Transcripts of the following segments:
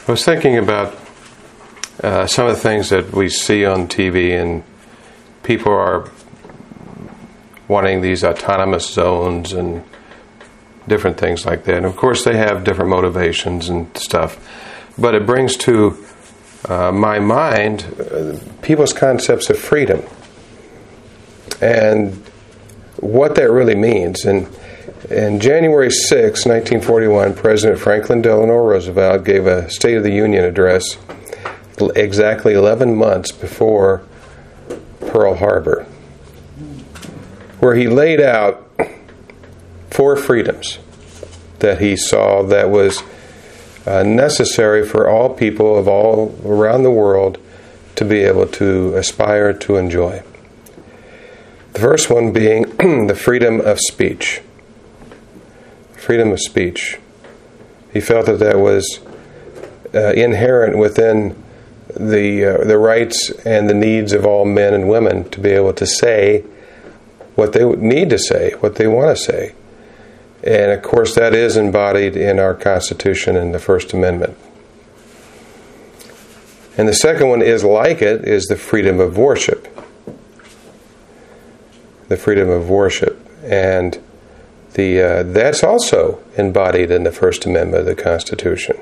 I was thinking about some of the things that we see on TV, and people are wanting these autonomous zones and different things like that. And of course, they have different motivations and stuff. But it brings to my mind people's concepts of freedom and what that really means. And January 6, 1941, President Franklin Delano Roosevelt gave a State of the Union address exactly 11 months before Pearl Harbor, where he laid out 4 freedoms that he saw that was necessary for all people of all around the world to be able to aspire to enjoy. The first one being the freedom of speech. Freedom of speech. He felt that was inherent within the rights and the needs of all men and women to be able to say what they need to say, what they want to say. And of course that is embodied in our Constitution and the First Amendment. And the second one is like it, is the freedom of worship. The freedom of worship. And that's also embodied in the First Amendment of the Constitution.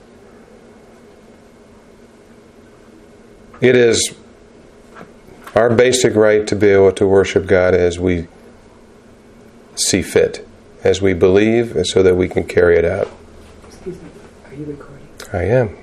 It is our basic right to be able to worship God as we see fit, as we believe, so that we can carry it out. Excuse me, are you recording? I am.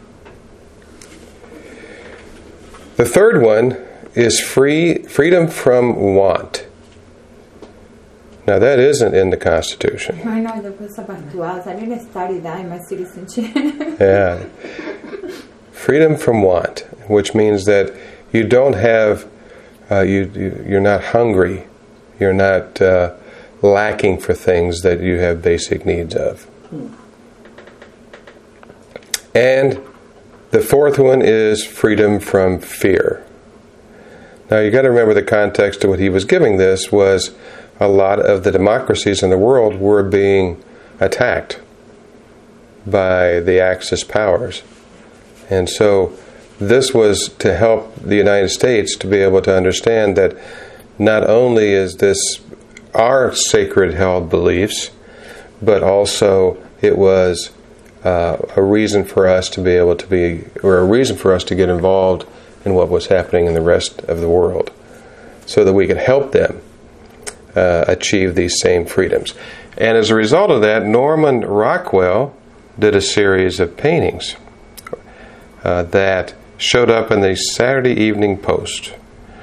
The third one is freedom from want. Now that isn't in the Constitution. I know, depois abatuados, ali na estaridade, mas se sentir. Yeah. Freedom from want, which means that you don't have, you're not hungry, you're not lacking for things that you have basic needs of. And the fourth one is freedom from fear. Now you got to remember the context of what he was giving this was a lot of the democracies in the world were being attacked by the Axis powers. And so this was to help the United States to be able to understand that not only is this our sacred held beliefs, but also it was a reason for us to be able to be, or a reason for us to get involved in what was happening in the rest of the world, so that we could help them achieve these same freedoms. And as a result of that, Norman Rockwell did a series of paintings that showed up in the Saturday Evening Post.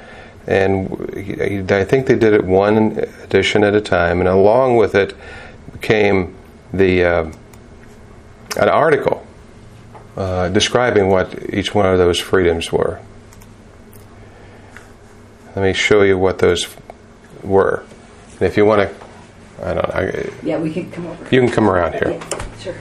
And I think they did it one edition at a time, and along with it came an article describing what each one of those freedoms were. Let me show you what those were. And if you want to, I don't know. Yeah, we can come over. You can come around here. Yeah, sure.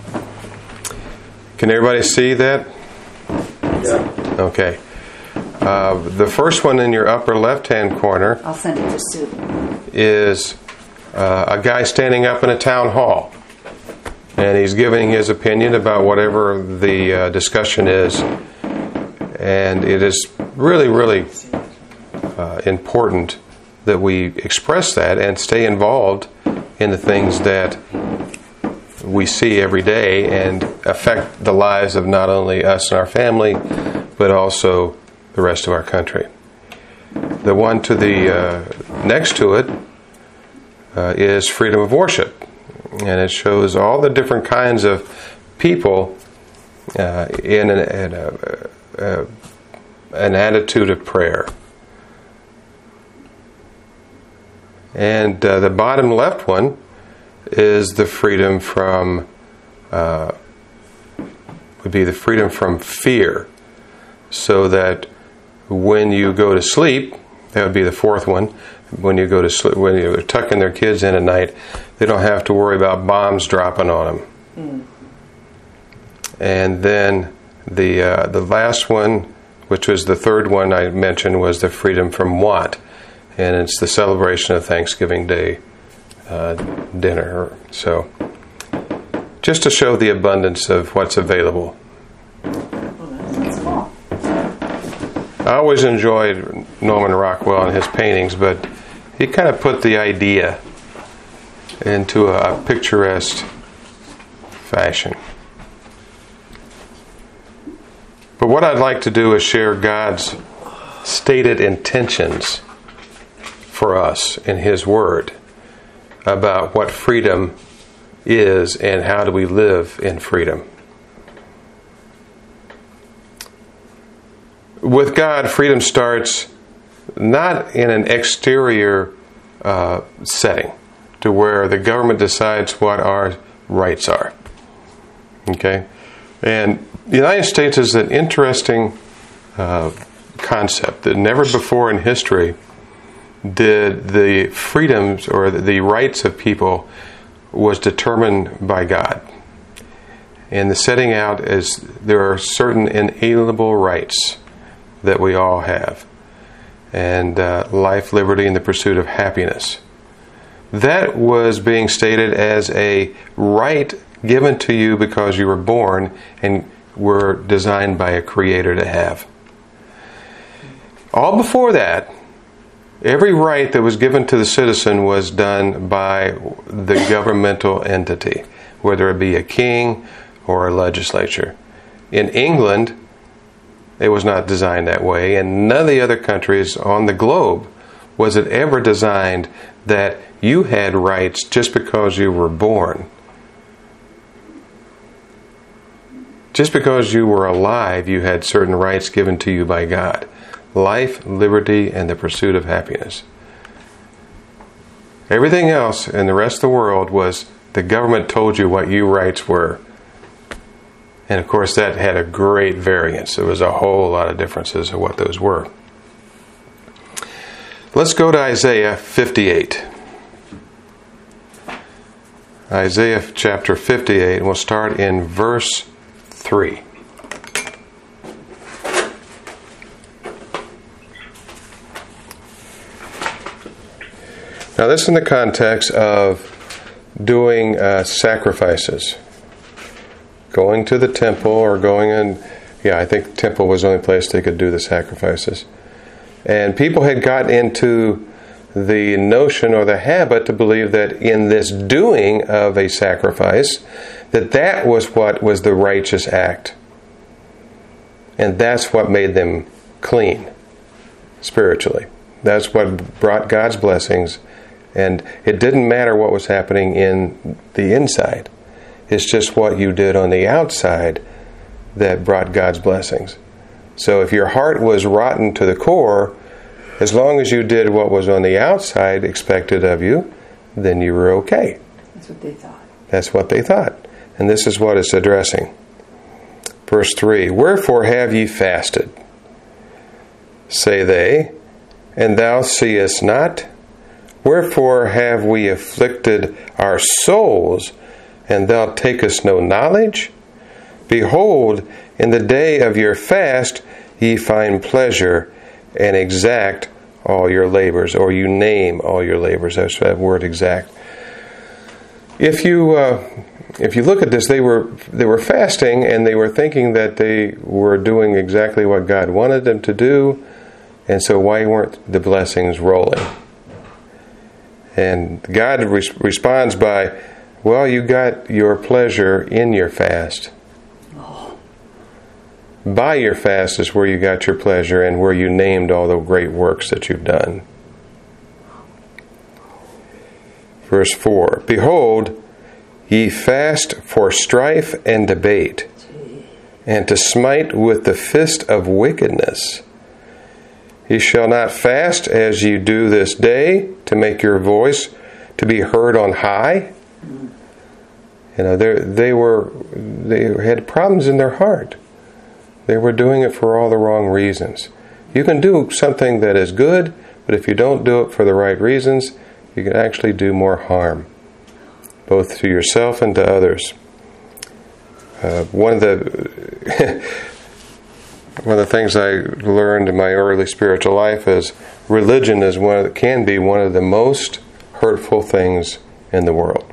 Can everybody see that? Yeah. Okay. The first one in your upper left-hand corner, I'll send it to Sue, is a guy standing up in a town hall. And he's giving his opinion about whatever the discussion is. And it is really, really important that we express that and stay involved in the things that we see every day and affect the lives of not only us and our family, but also the rest of our country. The one to the next to it is freedom of worship. And it shows all the different kinds of people in an attitude of prayer. And the bottom left one is the freedom from, would be the freedom from fear. So that when you go to sleep, that would be the fourth one, when you go to sleep, when you're tucking their kids in at night, they don't have to worry about bombs dropping on them. And then the last one, which was the third one I mentioned, was the freedom from want. And it's the celebration of Thanksgiving Day dinner. So just to show the abundance of what's available I always enjoyed Norman Rockwell and his paintings, but he kind of put the idea into a picturesque fashion. But what I'd like to do is share God's stated intentions for us in His Word about what freedom is and how do we live in freedom. With God, freedom starts not in an exterior setting to where the government decides what our rights are. Okay? And the United States is an interesting concept that never before in history did the freedoms or the rights of people was determined by God. And the setting out is there are certain inalienable rights that we all have. And life, liberty, and the pursuit of happiness. That was being stated as a right given to you because you were born and were designed by a creator to have. All before that, every right that was given to the citizen was done by the governmental entity, whether it be a king or a legislature. In England, it was not designed that way, and none of the other countries on the globe was it ever designed that you had rights just because you were born. Just because you were alive, you had certain rights given to you by God. Life, liberty, and the pursuit of happiness. Everything else in the rest of the world was the government told you what your rights were. And of course that had a great variance. There was a whole lot of differences of what those were. Let's go to Isaiah 58. Isaiah chapter 58, and we'll start in verse 3. Now this is in the context of doing sacrifices. Going to the temple or going in, I think the temple was the only place they could do the sacrifices. And people had got into the notion or the habit to believe that in this doing of a sacrifice, that was what was the righteous act. And that's what made them clean spiritually. That's what brought God's blessings. And it didn't matter what was happening in the inside. It's just what you did on the outside that brought God's blessings. So if your heart was rotten to the core, as long as you did what was on the outside expected of you, then you were okay. That's what they thought. That's what they thought. And this is what it's addressing. Verse 3, "Wherefore have ye fasted, say they, and thou seest not? Wherefore have we afflicted our souls, and thou takest no knowledge? Behold, in the day of your fast ye find pleasure, and exact all your labors," or you name all your labors. That's that word exact. If you look at this, they were fasting, and they were thinking that they were doing exactly what God wanted them to do, and so why weren't the blessings rolling? And God responds by, well, you got your pleasure in your fast. By your fast is where you got your pleasure and where you named all the great works that you've done. Verse 4, "Behold, ye fast for strife and debate, and to smite with the fist of wickedness. Ye shall not fast as ye do this day, to make your voice to be heard on high." You know, they had problems in their heart. They were doing it for all the wrong reasons. You can do something that is good, but if you don't do it for the right reasons, you can actually do more harm, both to yourself and to others. One of the things I learned in my early spiritual life is religion is can be one of the most hurtful things in the world.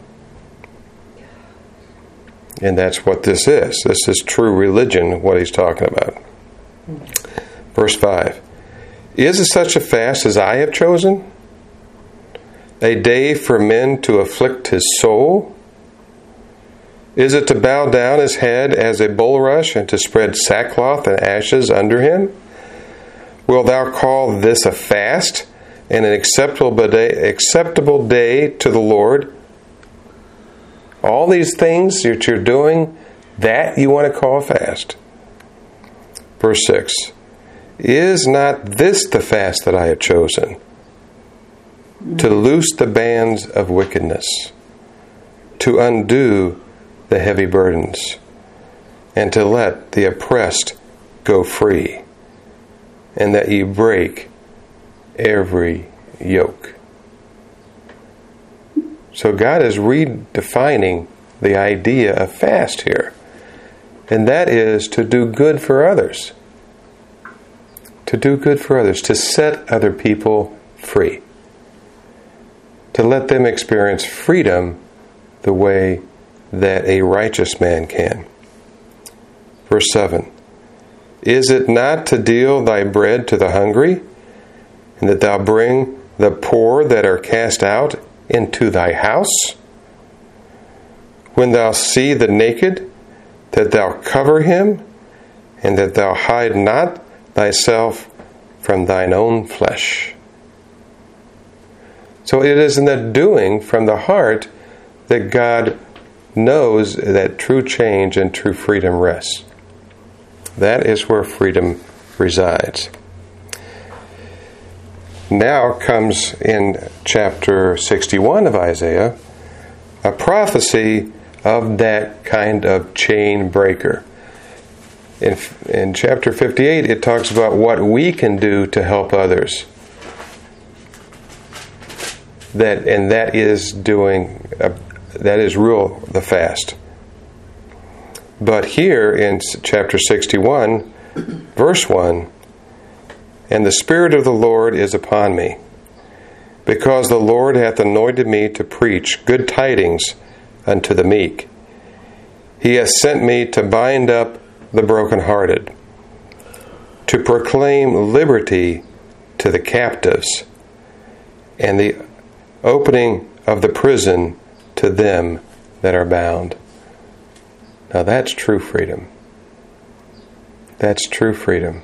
And that's what this is. This is true religion, what he's talking about. Verse 5. Is it such a fast as I have chosen? A day for men to afflict his soul? Is it to bow down his head as a bulrush and to spread sackcloth and ashes under him? Wilt thou call this a fast and an acceptable day to the Lord? All these things that you're doing, that you want to call a fast. Verse 6. Is not this the fast that I have chosen? To loose the bands of wickedness, to undo the heavy burdens, and to let the oppressed go free, and that ye break every yoke. So God is redefining the idea of fast here, and that is to do good for others. To do good for others, to set other people free, to let them experience freedom the way that a righteous man can. Verse 7. Is it not to deal thy bread to the hungry, and that thou bring the poor that are cast out into thy house? When thou see the naked, that thou cover him, and that thou hide not thyself from thine own flesh. So it is in the doing from the heart that God knows that true change and true freedom rests. That is where freedom resides. Now comes in chapter 61 of Isaiah a prophecy of that kind of chain breaker. In chapter 58, it talks about what we can do to help others. That is the fast. But here in chapter 61, verse 1, and the Spirit of the Lord is upon me, because the Lord hath anointed me to preach good tidings unto the meek. He hath sent me to bind up the brokenhearted, to proclaim liberty to the captives, and the opening of the prison to them that are bound. Now that's true freedom. That's true freedom.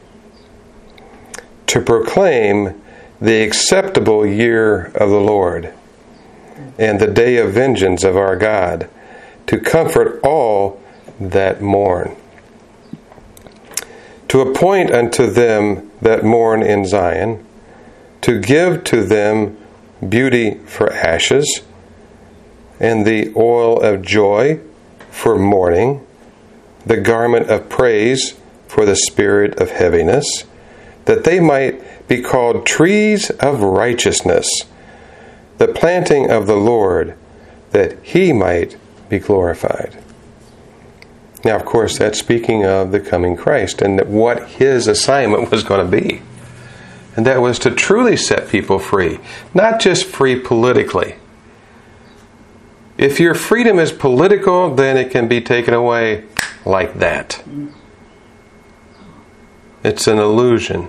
To proclaim the acceptable year of the Lord, and the day of vengeance of our God, to comfort all that mourn, to appoint unto them that mourn in Zion, to give to them beauty for ashes, and the oil of joy for mourning, the garment of praise for the spirit of heaviness, that they might be called trees of righteousness, the planting of the Lord, that He might be glorified. Now, of course, that's speaking of the coming Christ and what His assignment was going to be. And that was to truly set people free, not just free politically. If your freedom is political, then it can be taken away like that. It's an illusion.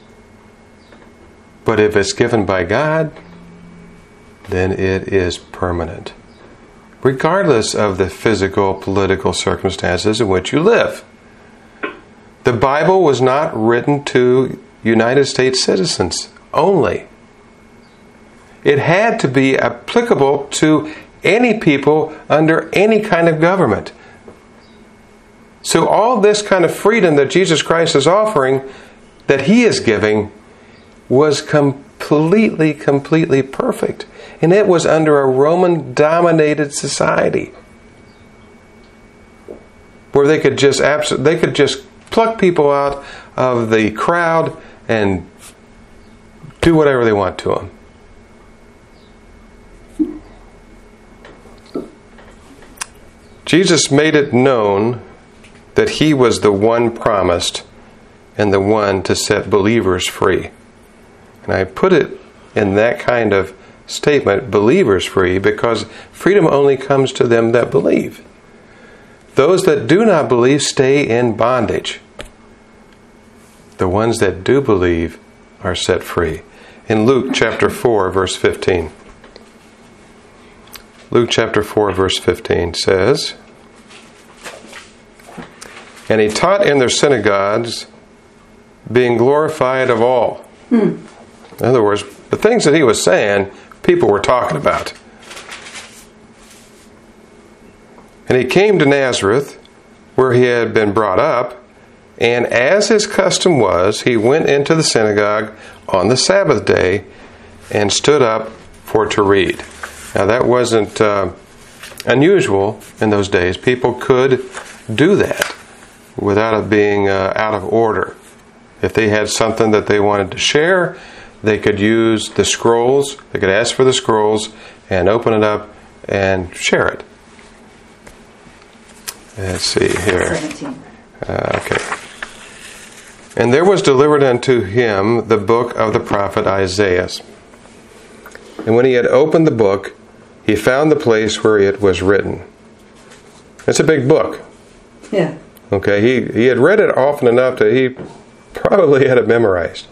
But if it's given by God, then it is permanent, regardless of the physical, political circumstances in which you live. The Bible was not written to United States citizens only. It had to be applicable to any people under any kind of government. So all this kind of freedom that Jesus Christ is offering, that He is giving, was completely perfect. And it was under a Roman-dominated society, where they could just pluck people out of the crowd and do whatever they want to them. Jesus made it known that He was the one promised and the one to set believers free. And I put it in that kind of statement, believers free, because freedom only comes to them that believe. Those that do not believe stay in bondage. the ones that do believe are set free. In Luke chapter 4, verse 15. Luke chapter 4, verse 15 says, "And he taught in their synagogues, being glorified of all." In other words, the things that he was saying, people were talking about. "And he came to Nazareth, where he had been brought up, and as his custom was, he went into the synagogue on the Sabbath day and stood up for to read." Now that wasn't unusual in those days. People could do that without it being out of order. If they had something that they wanted to share, they could use the scrolls. They could ask for the scrolls and open it up and share it. Let's see here. 17. Okay. "And there was delivered unto him the book of the prophet Isaiah. And when he had opened the book, he found the place where it was written." It's a big book. Yeah. Okay, he had read it often enough that he probably had it memorized.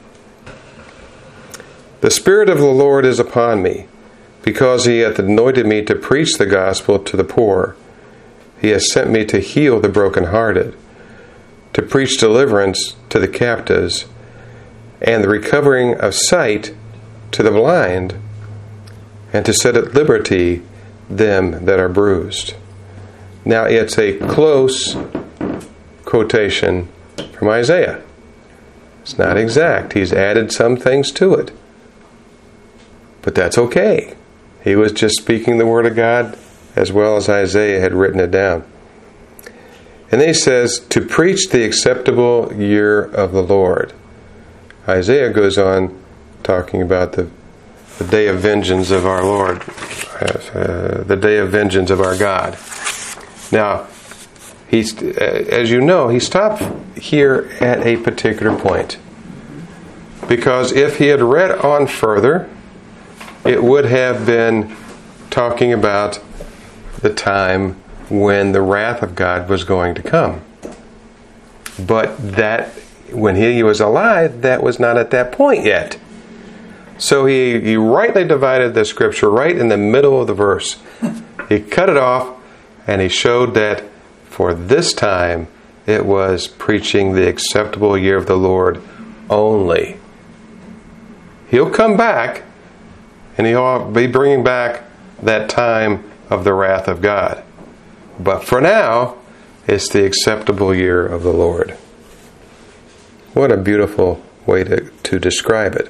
"The Spirit of the Lord is upon me, because he hath anointed me to preach the gospel to the poor. He has sent me to heal the brokenhearted, to preach deliverance to the captives, and the recovering of sight to the blind, and to set at liberty them that are bruised." Now it's a close quotation from Isaiah. It's not exact. He's added some things to it. But that's okay. He was just speaking the Word of God as well as Isaiah had written it down. And then he says, "to preach the acceptable year of the Lord." Isaiah goes on talking about the day of vengeance of our Lord, the day of vengeance of our God. Now, as you know, he stopped here at a particular point. Because if he had read on further, it would have been talking about the time when the wrath of God was going to come. But that, when he was alive, that was not at that point yet. So he rightly divided the scripture right in the middle of the verse. He cut it off, and he showed that for this time it was preaching the acceptable year of the Lord only. He'll come back, and he'll be bringing back that time of the wrath of God. But for now, it's the acceptable year of the Lord. What a beautiful way to describe it.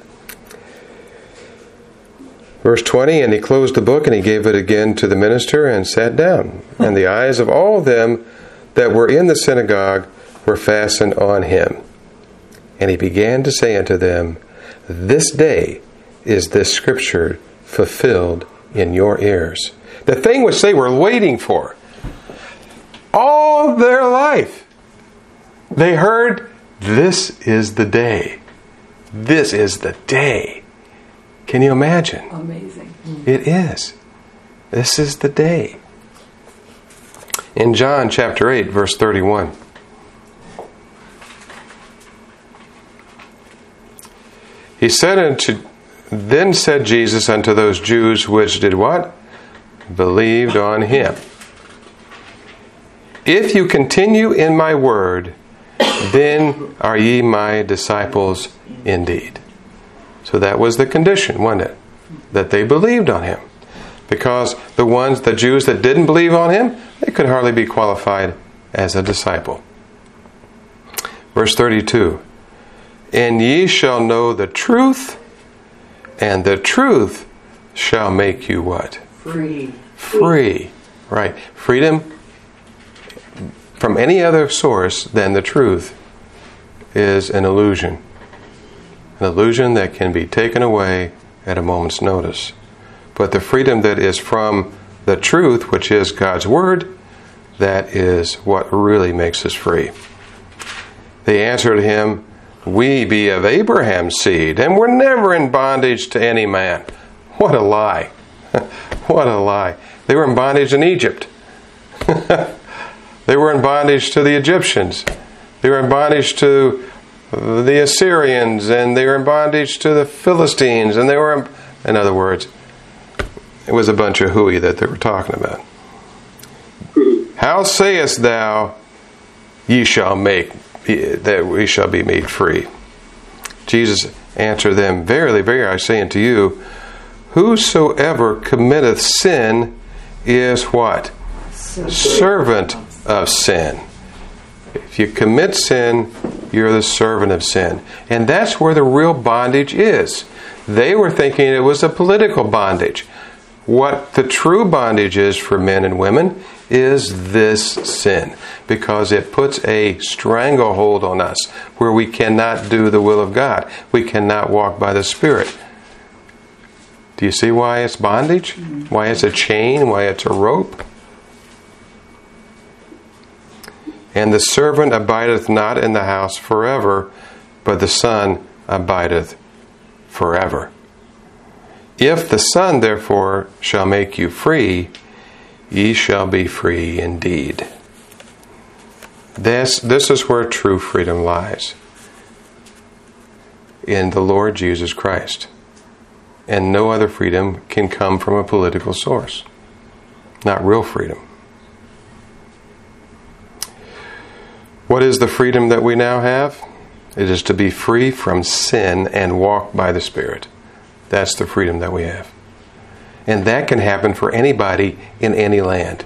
Verse 20, "And he closed the book, and he gave it again to the minister, and sat down. And the eyes of all them that were in the synagogue were fastened on him. And he began to say unto them, This day is this scripture fulfilled in your ears." The thing which they were waiting for all their life. They heard, "This is the day. This is the day." Can you imagine? Amazing. It is. This is the day. In John chapter 8, verse 31. Then said Jesus unto those Jews which did what? Believed on him. "If you continue in my word, then are ye my disciples indeed." So that was the condition, wasn't it? That they believed on him. Because the Jews that didn't believe on him, they could hardly be qualified as a disciple. Verse 32. "And ye shall know the truth, and the truth shall make you" what? Free. Free. Right. Freedom from any other source than the truth is an illusion. An illusion that can be taken away at a moment's notice. But the freedom that is from the truth, which is God's Word, that is what really makes us free. They answered him, "We be of Abraham's seed, and we're never in bondage to any man." What a lie. What a lie. They were in bondage in Egypt. They were in bondage to the Egyptians. They were in bondage to the Assyrians, and they were in bondage to the Philistines, and they were, in other words, it was a bunch of hooey that they were talking about. How sayest thou, ye shall make, that we shall be made free? Jesus answered them, Verily, verily, I say unto you, whosoever committeth sin is what? Servant of sin. If you commit sin, you're the servant of sin. And that's where the real bondage is. They were thinking it was a political bondage. What the true bondage is for men and women is this sin, because it puts a stranglehold on us where we cannot do the will of God. We cannot walk by the Spirit. Do you see why it's bondage? Why it's a chain? Why it's a rope? And the servant abideth not in the house forever, but the Son abideth forever. If the Son, therefore, shall make you free, ye shall be free indeed. This is where true freedom lies. In the Lord Jesus Christ. And no other freedom can come from a political source. Not real freedom. What is the freedom that we now have? It is to be free from sin and walk by the Spirit. That's the freedom that we have. And that can happen for anybody in any land.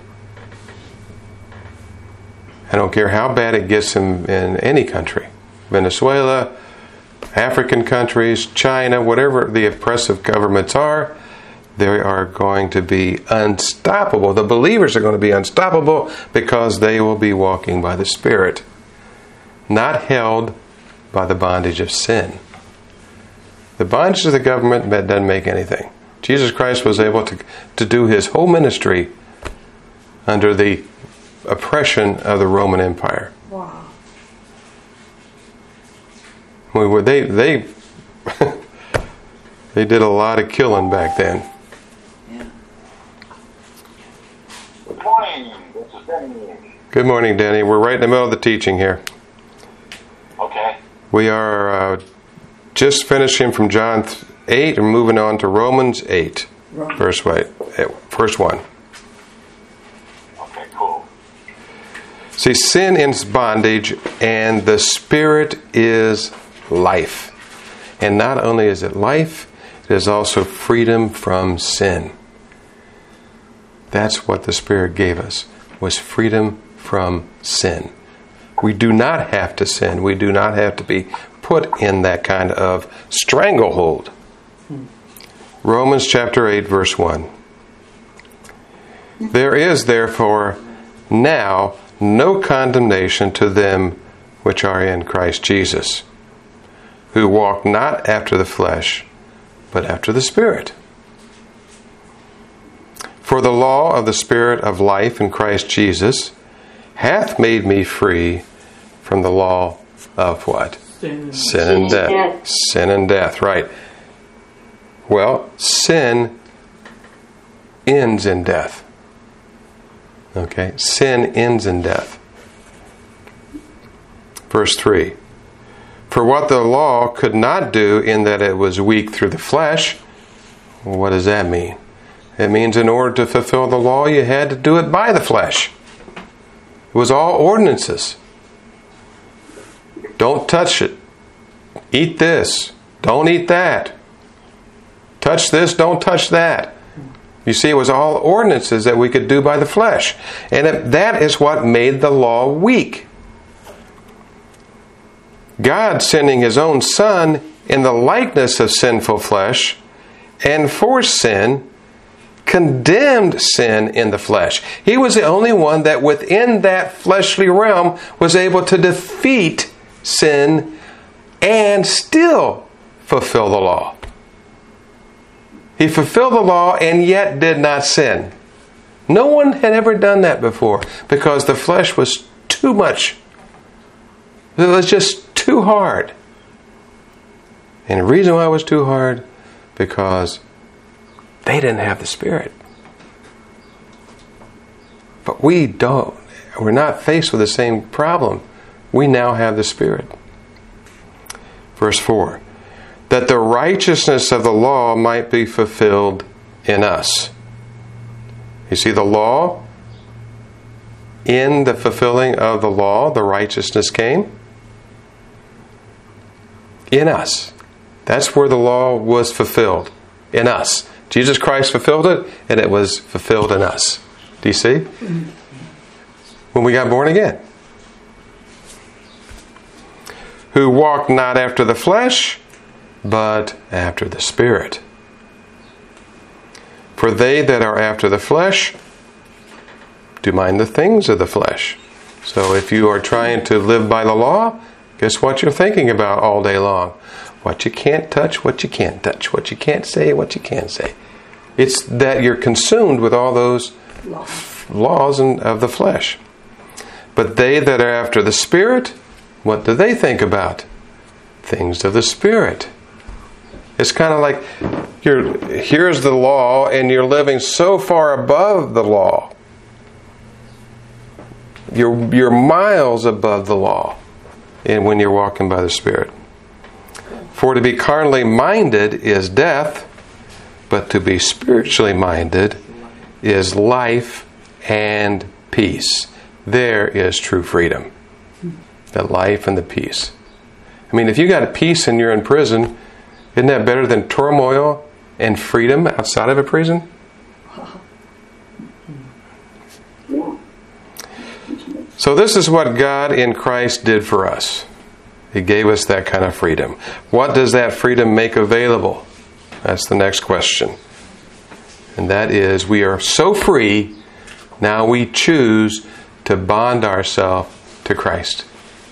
I don't care how bad it gets in any country. Venezuela, African countries, China, whatever the oppressive governments are, they are going to be unstoppable. The believers are going to be unstoppable because they will be walking by the Spirit, not held by the bondage of sin. The bondage of the government doesn't make anything. Jesus Christ was able to do his whole ministry under the oppression of the Roman Empire. Wow. They they did a lot of killing back then. Yeah. Good morning. This is Denny. Good morning, Denny. We're right in the middle of the teaching here. Okay. We are just finishing from John 8 and moving on to Romans 8, verse 1. Okay, cool. See, sin is bondage, and the Spirit is life. And not only is it life, it is also freedom from sin. That's what the Spirit gave us, was freedom from sin. We do not have to sin. We do not have to be put in that kind of stranglehold. Romans chapter 8, verse 1. There is therefore now no condemnation to them which are in Christ Jesus, who walk not after the flesh, but after the Spirit. For the law of the Spirit of life in Christ Jesus hath made me free from the law of what? Sin and death. Sin and death, right. Well, sin ends in death. Okay? Sin ends in death. Verse 3. For what the law could not do in that it was weak through the flesh, well, what does that mean? It means in order to fulfill the law, you had to do it by the flesh. It was all ordinances. Don't touch it. Eat this. Don't eat that. Touch this. Don't touch that. You see, it was all ordinances that we could do by the flesh. And that is what made the law weak. God sending His own Son in the likeness of sinful flesh and for sin, condemned sin in the flesh. He was the only one that within that fleshly realm was able to defeat sin and still fulfill the law. He fulfilled the law and yet did not sin. No one had ever done that before because the flesh was too much. It was just too hard. And the reason why it was too hard, because they didn't have the Spirit. But we don't. We're not faced with the same problem. We now have the Spirit. Verse 4. That the righteousness of the law might be fulfilled in us. You see the law? In the fulfilling of the law, the righteousness came in us. That's where the law was fulfilled. In us. Jesus Christ fulfilled it, and it was fulfilled in us. Do you see? When we got born again. Who walked not after the flesh, but after the Spirit. For they that are after the flesh do mind the things of the flesh. So if you are trying to live by the law, guess what you're thinking about all day long? What you can't touch, what you can't touch, what you can't say, what you can say. It's that you're consumed with all those laws of the flesh. But they that are after the Spirit, what do they think about? Things of the Spirit. It's kind of like here's the law, and you're living so far above the law. You're miles above the law, and when you're walking by the Spirit. For to be carnally minded is death, but to be spiritually minded is life and peace. There is true freedom. The life and the peace. I mean, if you got a peace and you're in prison, isn't that better than turmoil and freedom outside of a prison? So this is what God in Christ did for us. He gave us that kind of freedom. What does that freedom make available? That's the next question. And that is, we are so free, now we choose to bond ourselves to Christ.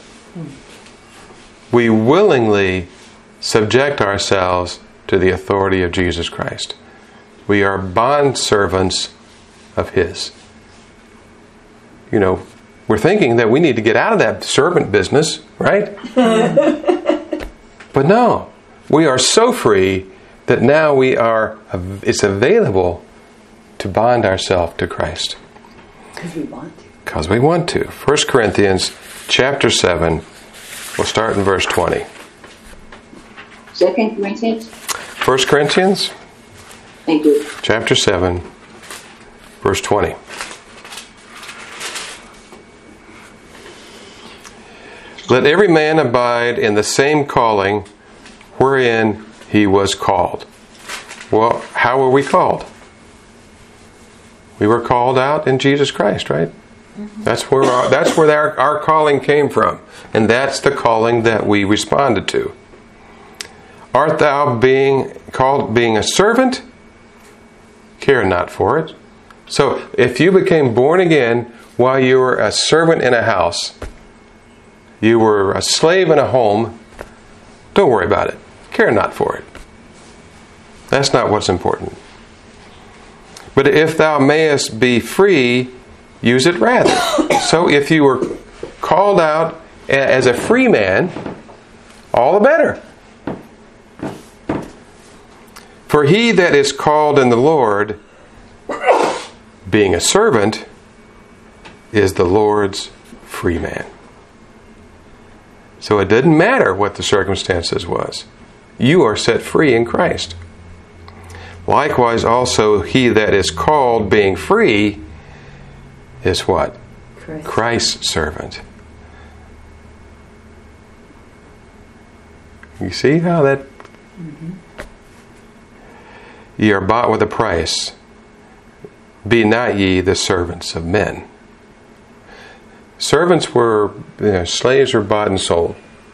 We willingly subject ourselves to the authority of Jesus Christ. We are bond servants of His. You know, we're thinking that we need to get out of that servant business, right? But no, we are so free that now it's available to bond ourselves to Christ. Because we want to. Because we want to. 1 Corinthians chapter 7, we'll start in verse 20. 2 Corinthians? 1 Corinthians Thank you. chapter 7, verse 20. Let every man abide in the same calling wherein he was called. Well, how were we called? We were called out in Jesus Christ, right? That's where our calling came from. And that's the calling that we responded to. Art thou being called being a servant? Care not for it. So if you became born again while you were a servant in a house, you were a slave in a home, don't worry about it. Care not for it. That's not what's important. But if thou mayest be free, use it rather. So if you were called out as a free man, all the better. For he that is called in the Lord, being a servant, is the Lord's free man. So it didn't matter what the circumstances was. You are set free in Christ. Likewise also he that is called being free is what? Christ's servant. You see how that... Ye are bought with a price. Be not ye the servants of men. Servants were, slaves were bought and sold.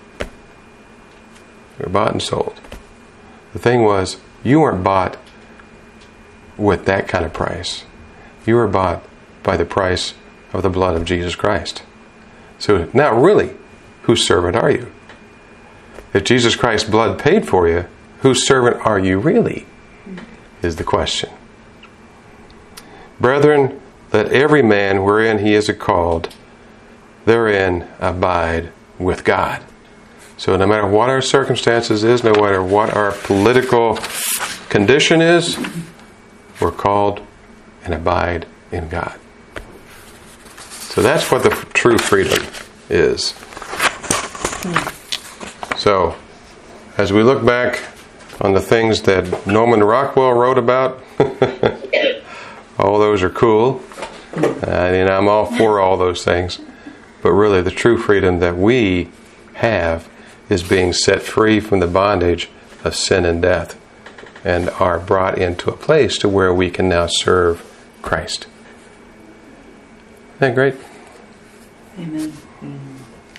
They were bought and sold. The thing was, you weren't bought with that kind of price. You were bought by the price of the blood of Jesus Christ. So now really, whose servant are you? If Jesus Christ's blood paid for you, whose servant are you really? Is the question. Brethren, let every man wherein he is called, therein abide with God. So no matter what our circumstances is, no matter what our political condition is, we're called and abide in God. So that's what the true freedom is. So as we look back on the things that Norman Rockwell wrote about, all those are cool. And I'm all for all those things. But really, the true freedom that we have is being set free from the bondage of sin and death, and are brought into a place to where we can now serve Christ. Isn't that great? Amen.